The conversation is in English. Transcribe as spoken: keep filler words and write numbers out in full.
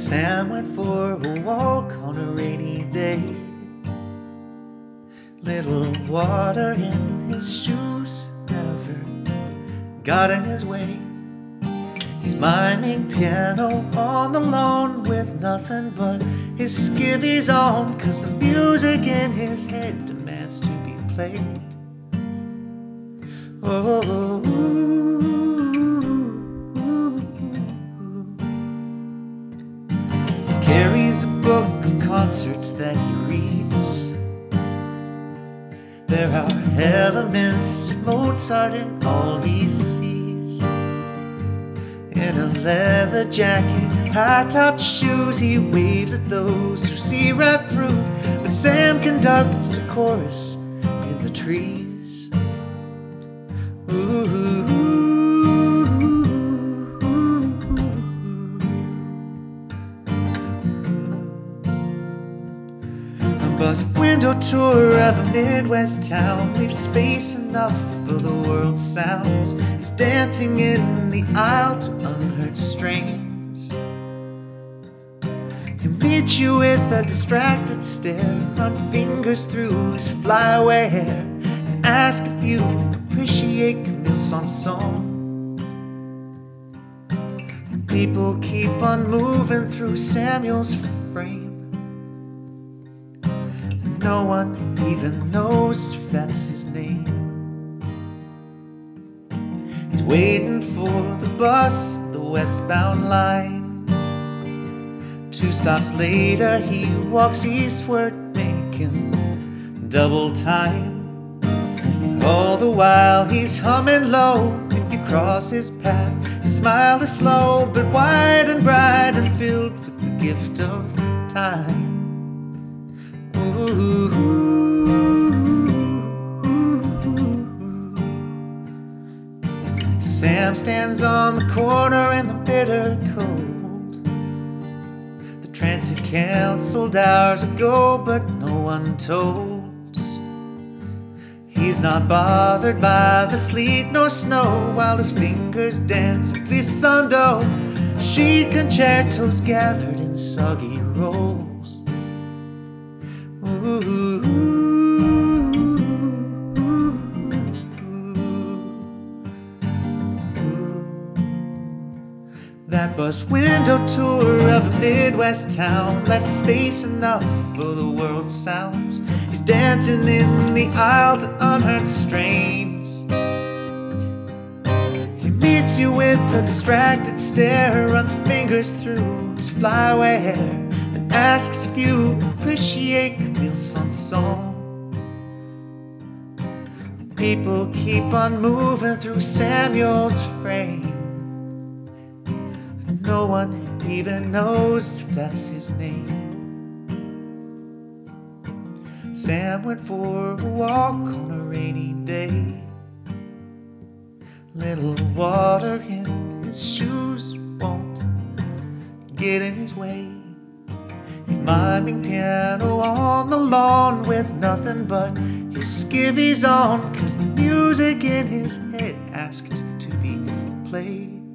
Sam went for a walk on a rainy day. Little water in his shoes never got in his way. He's miming piano on the lawn with nothing but his skivvies on, 'cause the music in his head demands to be played. Oh, he carries a book of concerts that he reads. There are elements of Mozart in all he sees. In a leather jacket, high-topped shoes, he waves at those who see right through. But Sam conducts a chorus in the trees. Ooh. A bus window tour of a Midwest town leaves space enough for the world's sounds. He's dancing in the aisle to unheard strains. He meets you with a distracted stare, run fingers through his flyaway hair, and ask if you appreciate Camille Saint-Saëns. People keep on moving through Samuel's frame. No one even knows if that's his name. He's waiting for the bus, the westbound line. Two stops later, he walks eastward, making double time. All the while he's humming low. If you cross his path, his smile is slow, but wide and bright and filled with the gift of time. Ooh. Sam stands on the corner in the bitter cold. The transit canceled hours ago, but no one told. He's not bothered by the sleet nor snow, while his fingers dance a glissando. She concertos gathered in soggy rolls. Ooh. That bus window tour of a Midwest town left space enough for the world's sounds. He's dancing in the aisle to unheard strains. He meets you with a distracted stare, runs fingers through his flyaway hair, and asks if you appreciate Camille Saint-Saëns. People keep on moving through Samuel's frame. No one even knows if that's his name. Sam went for a walk on a rainy day. Little water in his shoes won't get in his way. He's miming piano on the lawn with nothing but his skivvies on, 'cause the music in his head asked to be played.